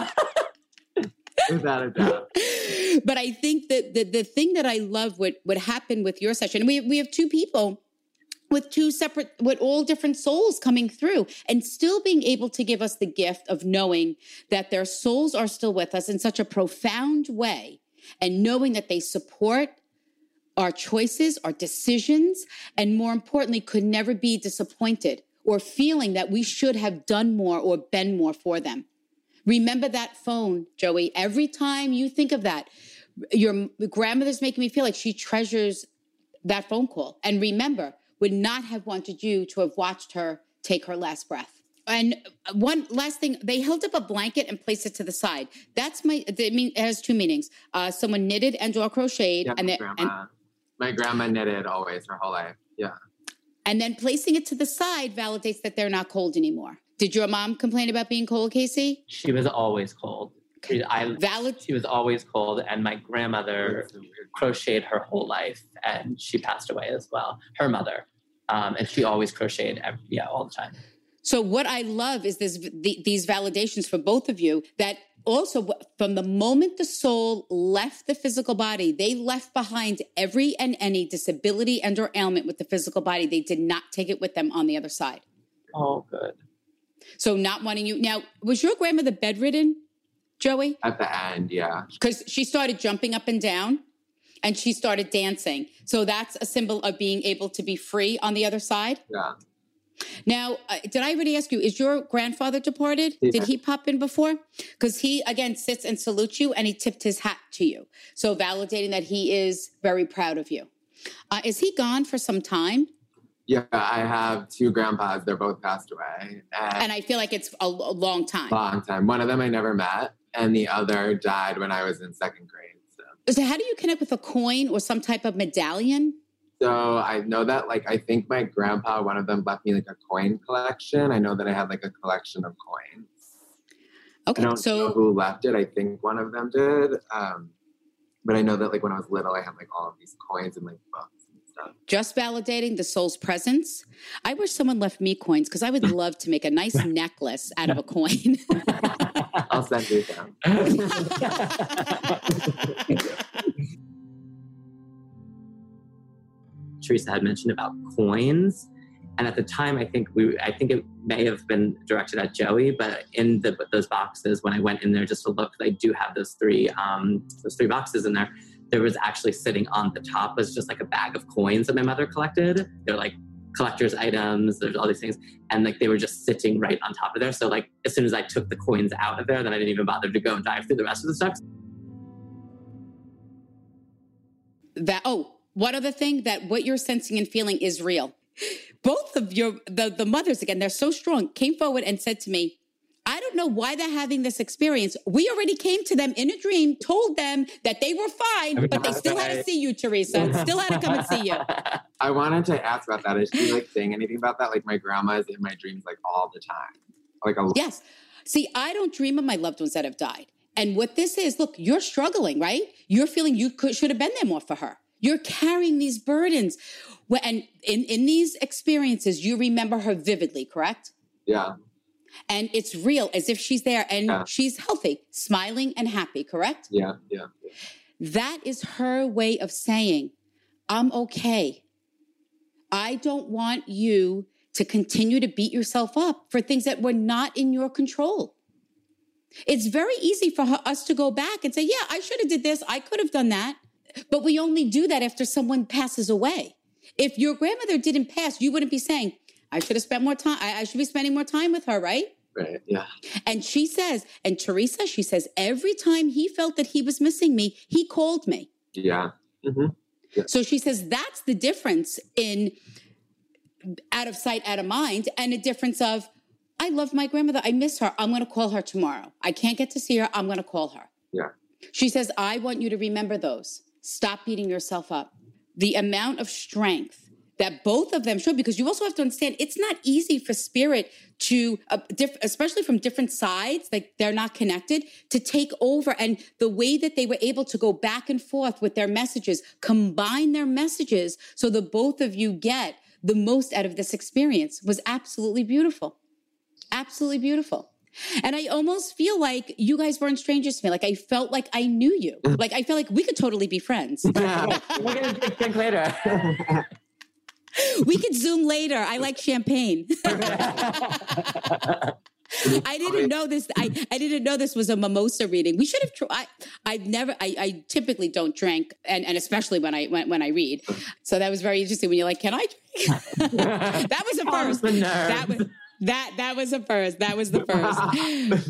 Without a doubt. But I think that the thing that I love what happened with your session, we have 2 people with all different souls coming through and still being able to give us the gift of knowing that their souls are still with us in such a profound way, and knowing that they support our choices, our decisions, and more importantly, could never be disappointed or feeling that we should have done more or been more for them. Remember that phone, Joey. Every time you think of that, your grandmother's making me feel like she treasures that phone call. And remember, would not have wanted you to have watched her take her last breath. And one last thing, they held up a blanket and placed it to the side. It has 2 meanings. Someone knitted and or crocheted. Yeah, my grandma knitted always her whole life. Yeah. And then placing it to the side validates that they're not cold anymore. Did your mom complain about being cold, Casey? She was always cold. Valid. She was always cold, and my grandmother crocheted her whole life, and she passed away as well. Her mother, and she always crocheted, all the time. So what I love is these validations for both of you that also from the moment the soul left the physical body, they left behind every and any disability and or ailment with the physical body. They did not take it with them on the other side. Oh, good. So not wanting you. Now, was your grandmother bedridden, Joey? At the end, yeah. Because she started jumping up and down and she started dancing. So that's a symbol of being able to be free on the other side? Yeah. Now, did I already ask you, is your grandfather departed? Yeah. Did he pop in before? Because he, again, sits and salutes you and he tipped his hat to you. So validating that he is very proud of you. Is he gone for some time? Yeah, I have 2 grandpas. They're both passed away. And I feel like it's a long time. Long time. One of them I never met, and the other died when I was in 2nd grade. So how do you connect with a coin or some type of medallion? So I know that, I think my grandpa, one of them left me, a coin collection. I know that I had, a collection of coins. Okay, I don't know who left it. I think one of them did. But I know that, when I was little, I had, all of these coins and, books. Just validating the soul's presence. I wish someone left me coins because I would love to make a nice necklace out of a coin. I'll send you some. Teresa had mentioned about coins. And at the time, I think it may have been directed at Joey, but in those boxes, when I went in there just to look, I do have those three boxes in there. There was actually sitting on the top was just a bag of coins that my mother collected. They're collector's items. There's all these things. And they were just sitting right on top of there. So as soon as I took the coins out of there, then I didn't even bother to go and dive through the rest of the stuff. One other thing, that what you're sensing and feeling is real. Both of the mothers, again, they're so strong, came forward and said to me, I don't know why they're having this experience. We already came to them in a dream, told them that they were fine, but they still had to see you, Teresa. Still had to come and see you. I wanted to ask about that. Is she saying anything about that? My grandma is in my dreams all the time. Yes. See, I don't dream of my loved ones that have died. And what this is, look, you're struggling, right? You're feeling you should have been there more for her. You're carrying these burdens. And in these experiences, you remember her vividly, correct? Yeah. And it's real, as if she's there and she's healthy, smiling and happy, correct? Yeah. That is her way of saying, I'm okay. I don't want you to continue to beat yourself up for things that were not in your control. It's very easy for us to go back and say, yeah, I should have did this. I could have done that. But we only do that after someone passes away. If your grandmother didn't pass, you wouldn't be saying, I should have spent more time. I should be spending more time with her, right? Right, yeah. And she says, and Teresa, she says, every time he felt that he was missing me, he called me. Yeah. Mm-hmm. Yeah. So she says that's the difference in out of sight, out of mind, and a difference of, I love my grandmother. I miss her. I'm going to call her tomorrow. I can't get to see her. I'm going to call her. Yeah. She says, I want you to remember those. Stop beating yourself up. The amount of strength that both of them showed, because you also have to understand it's not easy for spirit to, especially from different sides, like they're not connected, to take over. And the way that they were able to go back and forth with their messages, combine their messages so the both of you get the most out of this experience was absolutely beautiful. Absolutely beautiful. And I almost feel like you guys weren't strangers to me. Like I felt like I knew you. Like I felt like we could totally be friends. Yeah. We're going to drink later. We could Zoom later. I like champagne. I didn't know this. I didn't know this was a mimosa reading. We should have tried. I typically don't drink, and especially when I read. So that was very interesting. When you're like, "Can I drink?" That was a first. That was a first. That was the first.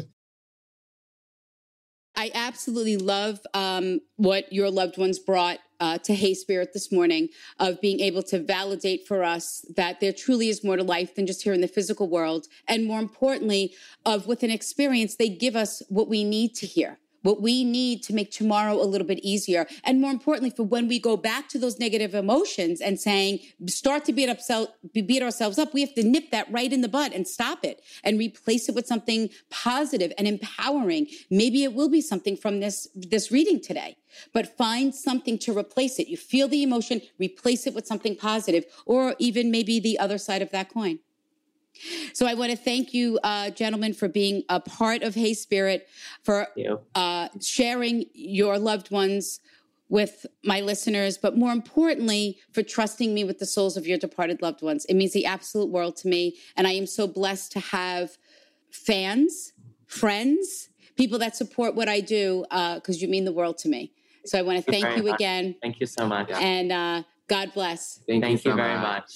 I absolutely love what your loved ones brought to Hey Spirit this morning, of being able to validate for us that there truly is more to life than just here in the physical world. And more importantly, of with an experience, they give us what we need to hear, what we need to make tomorrow a little bit easier. And more importantly, for when we go back to those negative emotions and saying, start to beat ourselves up, we have to nip that right in the bud and stop it and replace it with something positive and empowering. Maybe it will be something from this reading today, but find something to replace it. You feel the emotion, replace it with something positive, or even maybe the other side of that coin. So I want to thank you, gentlemen, for being a part of Hey Spirit, for sharing your loved ones with my listeners, but more importantly, for trusting me with the souls of your departed loved ones. It means the absolute world to me. And I am so blessed to have fans, friends, people that support what I do, because you mean the world to me. So I want to thank you again. Thank you so much. And God bless. Thank you very much.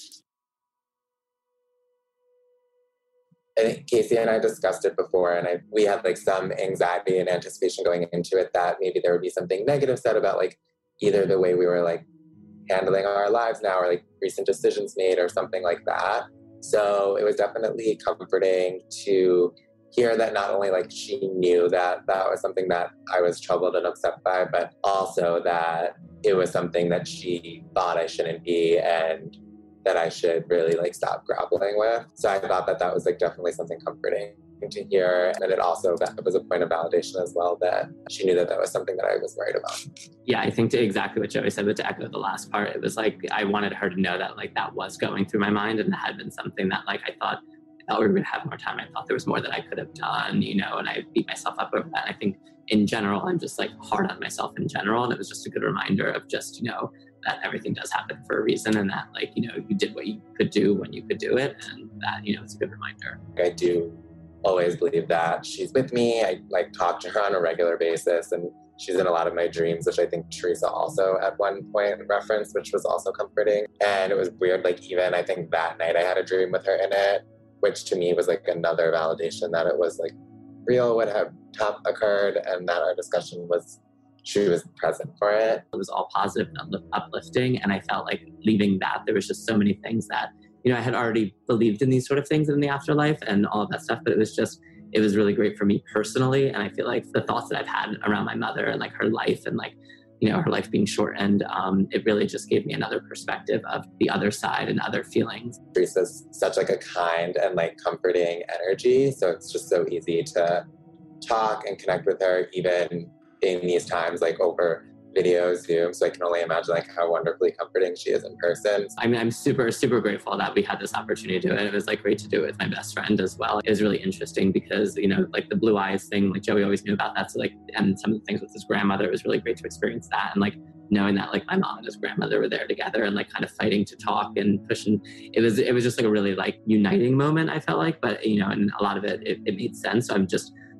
I think Casey and I discussed it before, and we had like some anxiety and anticipation going into it that maybe there would be something negative said about like either the way we were like handling our lives now, or like recent decisions made or something like that. So it was definitely comforting to hear that not only like she knew that that was something that I was troubled and upset by, but also that it was something that she thought I shouldn't be and that I should really like stop grappling with. So I thought that that was like definitely something comforting to hear. And it also that was a point of validation as well, that she knew that that was something that I was worried about. Yeah, I think to exactly what Joey said, but to echo the last part, it was like I wanted her to know that like that was going through my mind, and it had been something that like I thought we were going to have more time. I thought there was more that I could have done, you know, and I beat myself up over that. And I think in general, I'm just like hard on myself in general. And it was just a good reminder of just, you know, that everything does happen for a reason, and that like, you know, you did what you could do when you could do it. And that, you know, it's a good reminder. I do always believe that she's with me. I like talk to her on a regular basis, and she's in a lot of my dreams, which I think Teresa also at one point referenced, which was also comforting. And it was weird. Like even I think that night I had a dream with her in it, which to me was like another validation that it was like real, what had occurred, and that our discussion was, she was present for it. It was all positive and uplifting. And I felt like leaving that, there was just so many things that, you know, I had already believed in these sort of things in the afterlife and all of that stuff, but it was really great for me personally. And I feel like the thoughts that I've had around my mother and like her life and like, you know, her life being shortened, it really just gave me another perspective of the other side and other feelings. Teresa's such like a kind and like comforting energy. So it's just so easy to talk and connect with her, even in these times, like over video, Zoom. So I can only imagine like how wonderfully comforting she is in person. I mean, I'm super, super grateful that we had this opportunity to do it. It was like great to do it with my best friend as well. It was really interesting because, you know, like the blue eyes thing, like Joey always knew about that. So like, and some of the things with his grandmother, it was really great to experience that. And like knowing that like my mom and his grandmother were there together and like kind of fighting to talk and pushing. It was just like a really like uniting moment, I felt like, but you know, and a lot of it made sense. So I'm just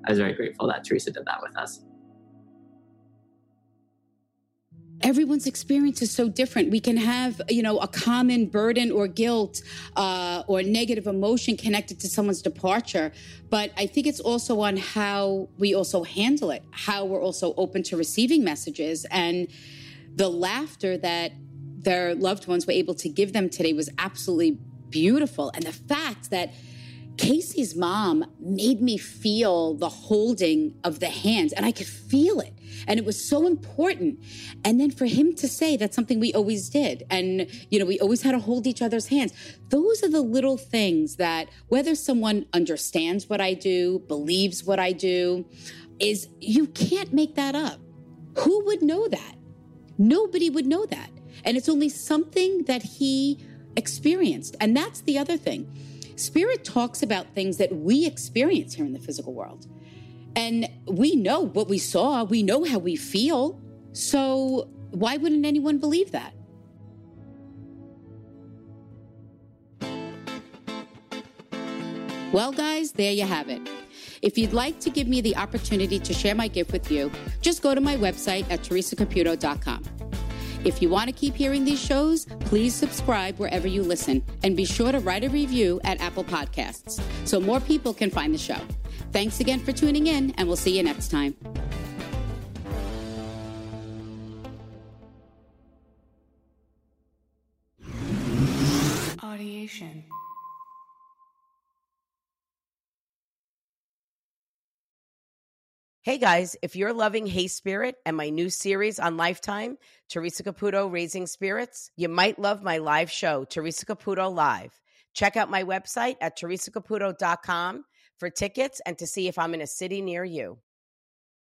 I was very grateful that Teresa did that with us. Everyone's experience is so different. We can have, a common burden or guilt or negative emotion connected to someone's departure. But I think it's also on how we also handle it, how we're also open to receiving messages. And the laughter that their loved ones were able to give them today was absolutely beautiful. And the fact that Casey's mom made me feel the holding of the hands, and I could feel it. And it was so important. And then for him to say that's something we always did. And, we always had to hold each other's hands. Those are the little things that, whether someone understands what I do, believes what I do, is you can't make that up. Who would know that? Nobody would know that. And it's only something that he experienced. And that's the other thing. Spirit talks about things that we experience here in the physical world. And we know what we saw. We know how we feel. So why wouldn't anyone believe that? Well, guys, there you have it. If you'd like to give me the opportunity to share my gift with you, just go to my website at teresacaputo.com. If you want to keep hearing these shows, please subscribe wherever you listen and be sure to write a review at Apple Podcasts so more people can find the show. Thanks again for tuning in, and we'll see you next time. Audiation. Hey guys, if you're loving Hey Spirit and my new series on Lifetime, Teresa Caputo Raising Spirits, you might love my live show, Teresa Caputo Live. Check out my website at teresacaputo.com for tickets and to see if I'm in a city near you.